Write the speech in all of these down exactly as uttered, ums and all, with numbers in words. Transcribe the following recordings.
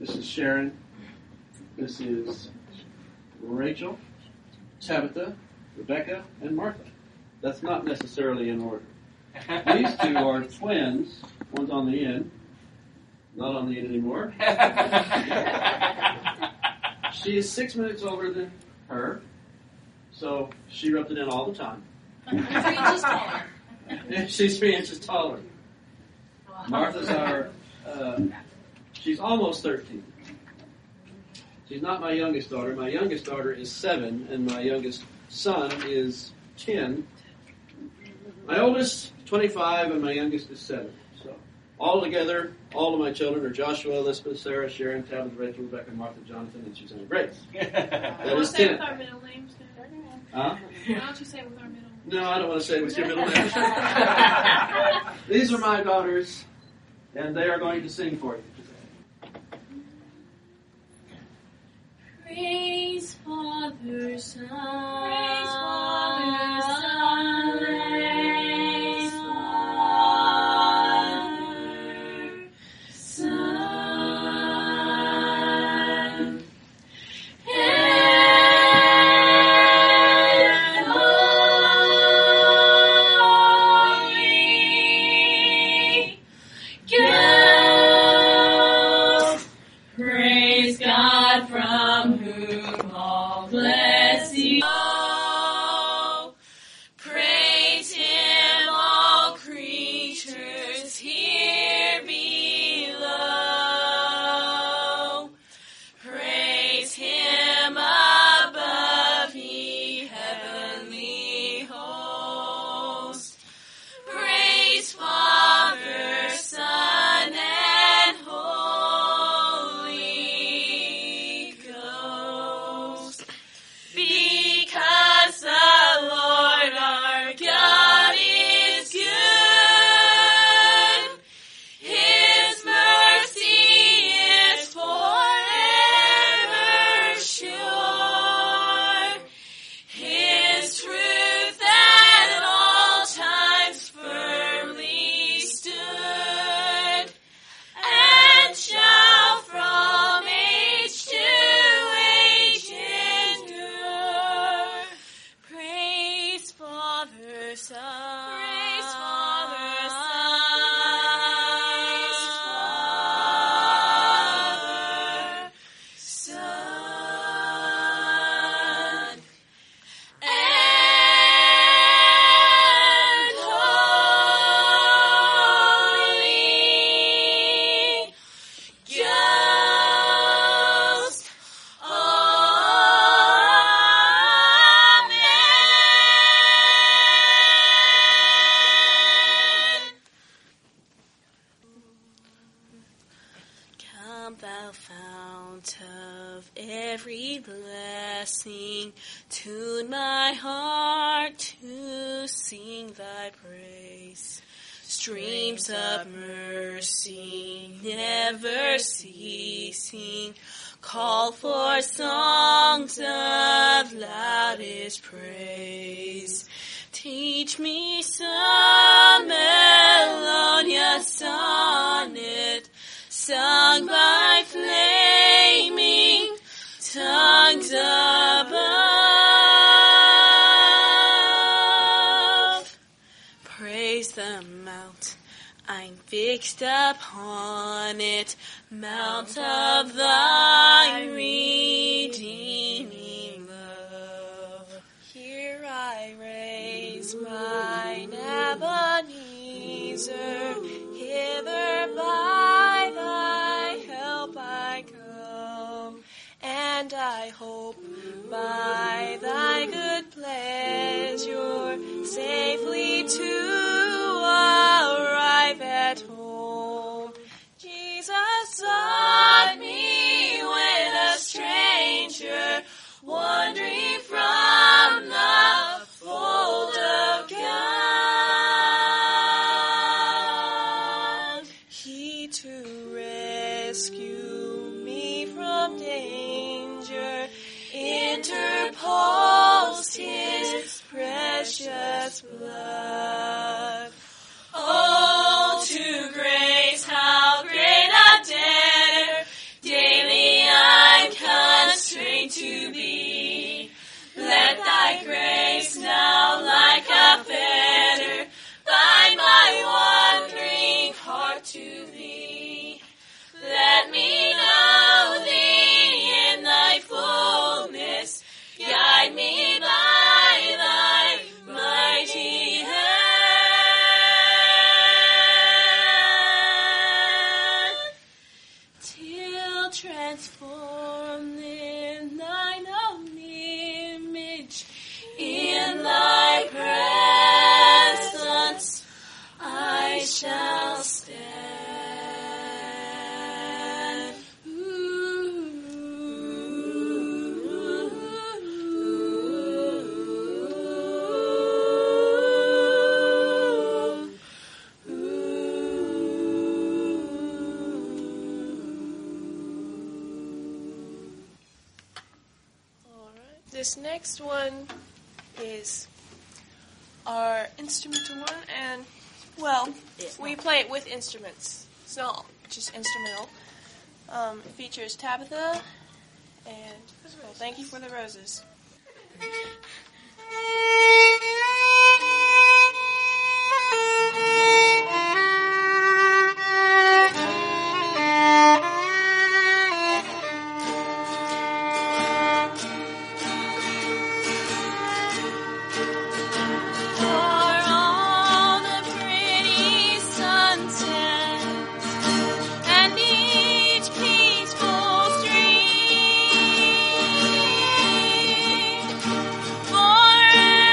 This is Sharon. This is Rachel, Tabitha, Rebecca, and Martha. That's not necessarily in order. These two are twins. One's on the end. Not on the end anymore. She is six minutes older than her, so she rubbed it in all the time. Three inches taller. She's three inches taller. Martha's our, uh, she's almost thirteen. She's not my youngest daughter. My youngest daughter is seven, and my youngest son is ten. My oldest, twenty-five, and my youngest is seven. So, all together, all of my children are Joshua, Elizabeth, Sarah, Sharon, Tabitha, Rachel, Rebecca, Martha, Jonathan, and Susanna Grace. That We'll is say ten. with our middle names. Huh? Why don't you say with our middle names? No, I don't want to say it with your middle name. These are my daughters, and they are going to sing for you today. Praise Father, Son. Praise Father, Son. Praise Father, Son. And Holy Ghost. Praise God from whom all blessings flow. Praise Him, all creatures here below. Praise Him above, ye heavenly host. Praise Father, Son, and Holy Ghost. Because the Lord our God is good. His mercy is forever sure. His truth at all times firmly stood, and shall from age to age endure. Praise Father, Son. Praise Father, Son. Son. And Holy Ghost. Amen. Come, thou fount of every blessing, tune my heart to sing thy praise. Streams of mercy never ceasing, call for songs of loudest praise. Teach me some melodious sonnet, sung by flaming tongues above. Praise the mount, I'm fixed upon it, mount of thy redeeming love. Here I raise mine Ebenezer, hither by thy help I come, and I hope by thy good pleasure safely to arrive at home. Jesus sought me when a stranger, wandering from the fold of God. He to rescue me from danger interposed His precious blood. Oh, to grace how great a debtor daily transformed in thine own image. In thy presence I shall stand. Ooh. This next one is our instrumental one, and, well, we play it with instruments. It's not just instrumental. Um, it features Tabitha, and, well, Thank You for the Roses. Forever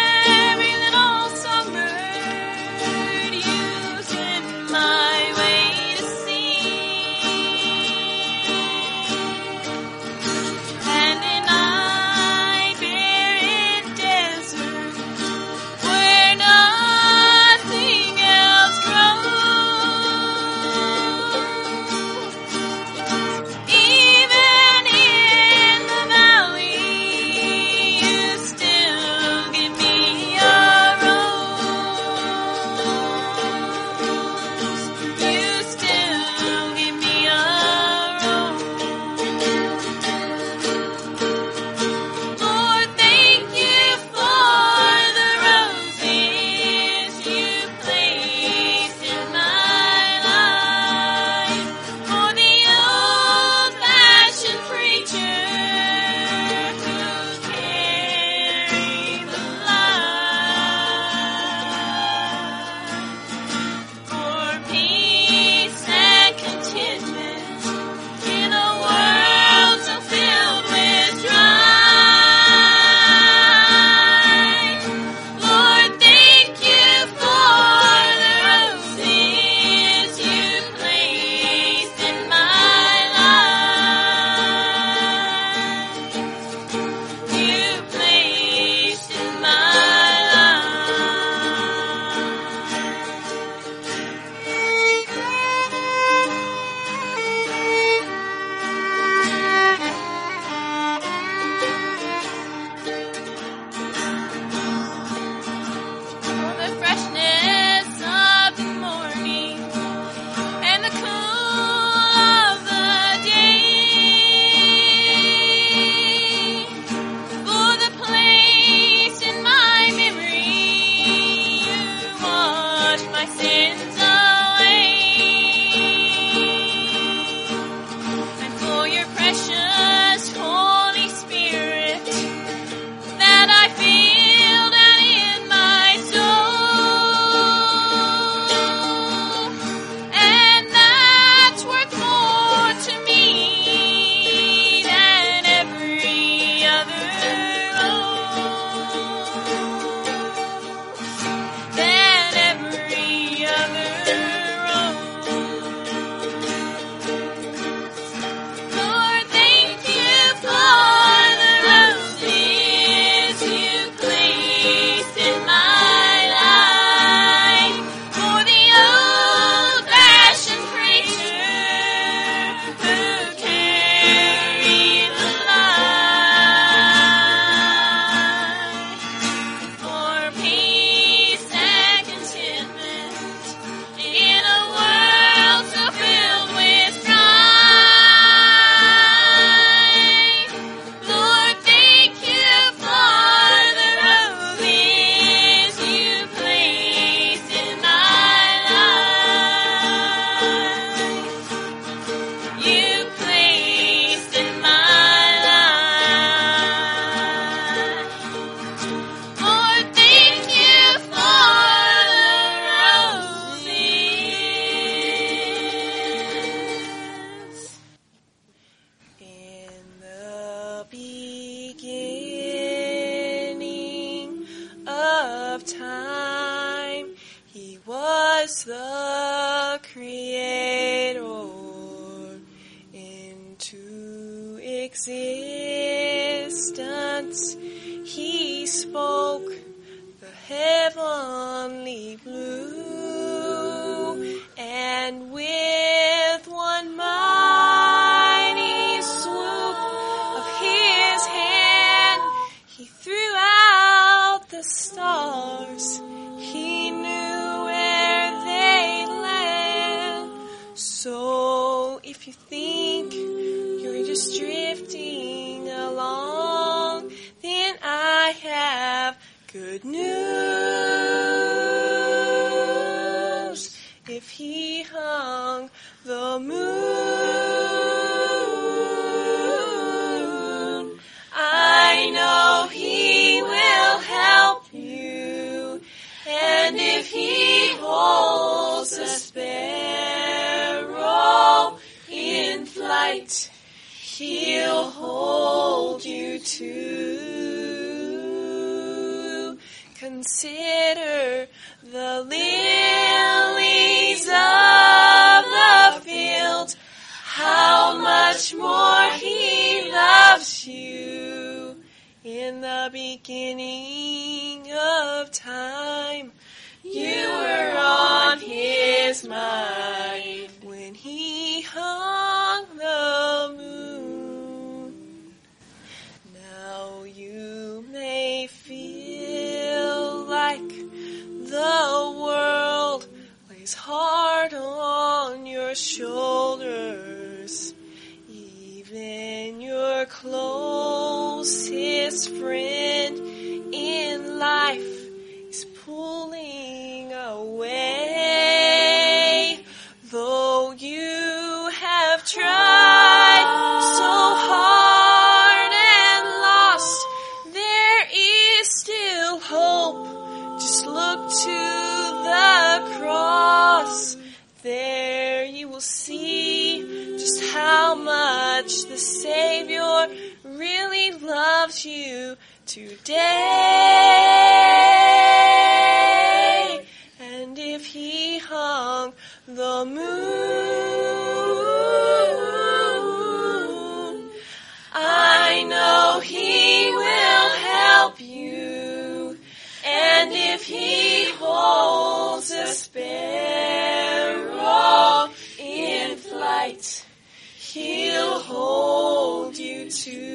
existence. He spoke the heavenly blue, and with one mighty swoop of his hand, he threw out the stars. He knew where they land. So if you think you're just drifting along, then I have good news. If he hung the moon, I know he will help you. And if he holds a sparrow in flight, he'll hold you too. Consider the lilies of the field, how much more he loves you. In the beginning of time, you were on his mind when he hung the moon. Now you may feel like the world weighs hard on your shoulders. Even your closest friend in life is pulling away. Though you have tried so hard and lost, there is still hope. Just look to the cross. There you will see just how much the Savior really loves you today. And if he hung the moon, I know he will help you. And if he holds a sparrow in flight, he'll hold you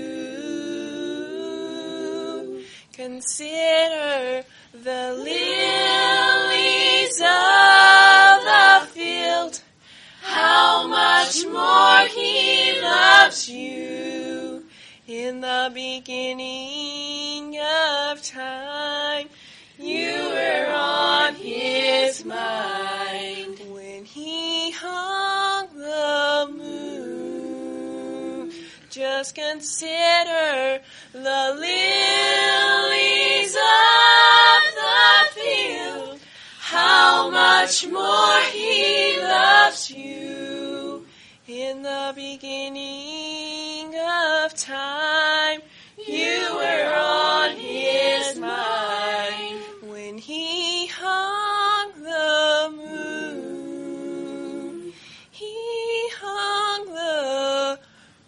too. Consider the lilies of the field, how much more he loves you. In the beginning of time, you were on his mind when he hung the moon. Just consider the lilies of the field, how much more he loves you. In the beginning of time, you were on his mind when he hung the moon. He hung the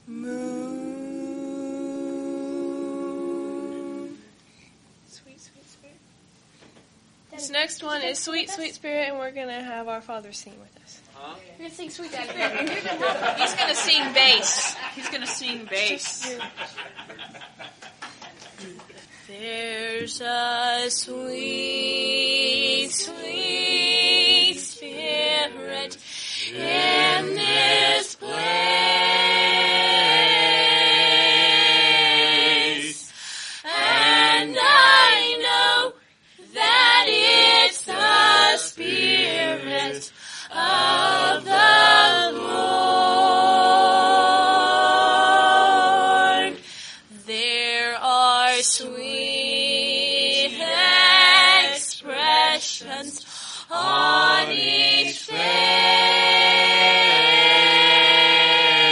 moon. Sweet, sweet spirit. This next one is Sweet, Sweet Spirit, and we're going to have our Father sing with us. Huh? You're going to sing Sweet Daddy. He's going to sing bass. He's going to sing bass. There's a sweet, sweet spirit in this place, and I know that it's the Spirit of the Lord. There are sweet expressions on each face,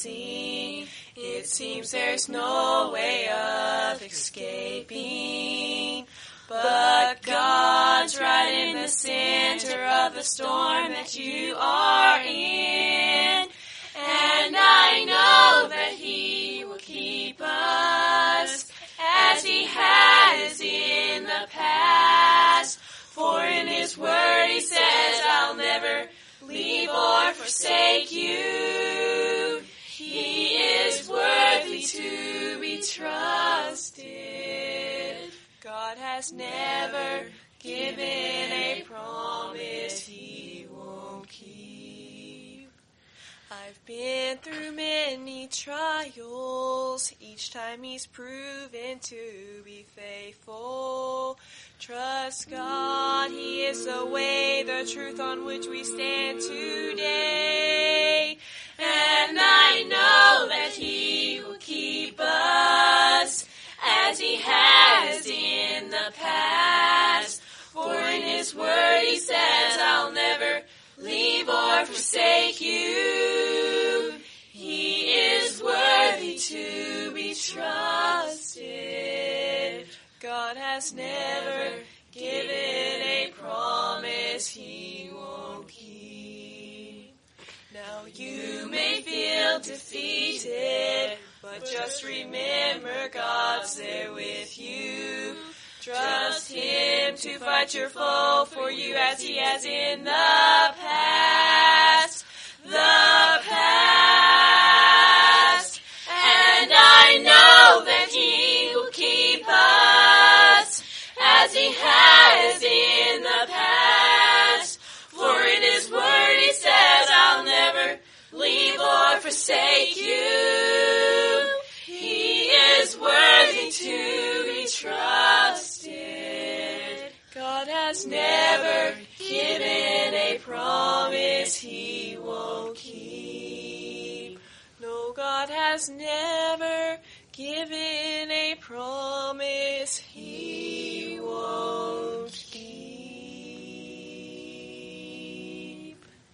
unseen. It seems there's no way of escaping. But God's right in the center of the storm that you are in. And I know that He will keep us as He has in the past. For in His word He says, I'll never leave or forsake you. He is worthy to be trusted. God has never given a promise He won't keep. I've been through many trials. Each time He's proven to be faithful. Trust God, He is the way, the truth on which we stand today. And I know that He will keep us as He has in the past. For in His word He says, I'll never leave or forsake you. He is worthy to be trusted. God has never given a promise He won't keep. Now you may feel defeated, but just remember God's there with you. Trust Him to fight your foe for you as He has in the past. The past. And I know that He will keep us as He has in the past. For in His word He says, I'll never leave or forsake you. He is worthy to be trusted. God has never given a promise He won't keep. No, God has never given a promise He won't